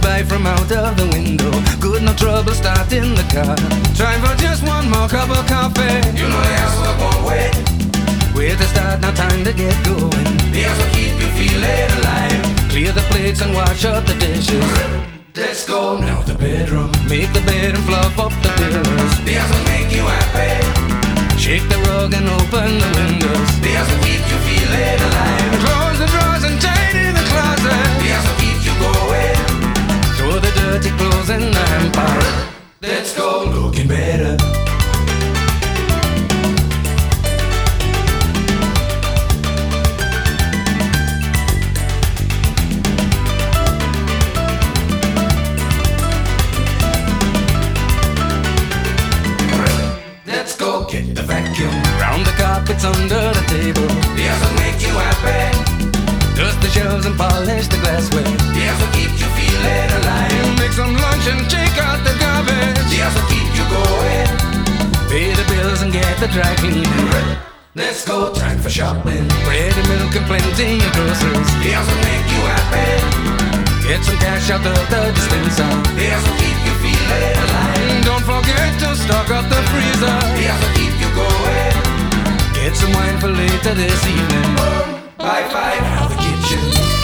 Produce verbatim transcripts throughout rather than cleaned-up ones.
by from out of the window. Good, no trouble starting the car. Trying for just one more cup of coffee. You know the house won't wait. Where to start, now time to get going. The house will keep you feeling alive. Clear the plates and wash up the dishes. Let's go now to the bedroom. Make the bed and fluff up the pillows. The house will make you happy. Shake the rug and open the windows. The house will keep you feeling alive. Close the drawers and tidy the closet. The house will keep you going. Throw the dirty clothes in the hamper. Let's go looking better. Let's go get the vacuum. Round the carpets under the table. The house will make you happy. Dust the shelves and polish the glassware. The house will keep you feeling alive. Make some lunch and take out the garbage. The house will keep you going. Pay the bills and get the dry cleaning. Let's go, time for shopping. Bread and milk and plenty of groceries. The house will make you happy. Get some cash out of the dispenser. The house will keep you feeling alive. Don't forget to stock up the freezer. The house will keep you going. Get some wine for later this evening. High five out the kitchen.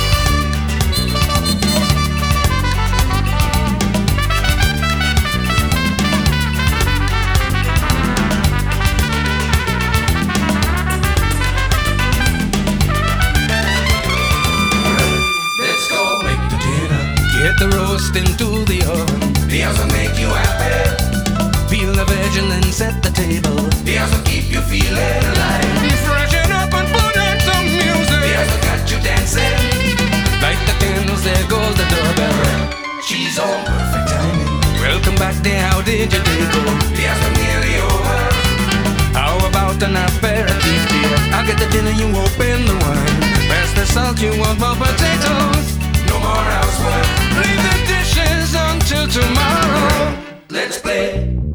Let's go make the dinner. Get the roast into the oven. The house will make you happy. Peel the veg and then set the table. The house will keep you feeling alive. Freshen up and put on some The music. house will got you dancing. Light the candles, there goes the doorbell. She's on perfect timing. Welcome back there, how did your day go? The house will nearly over. How about an aperitif, dear? I'll get the dinner, you open the wine. Pass the salt, you want more potatoes. No more housework. Leave the dishes until tomorrow. Let's play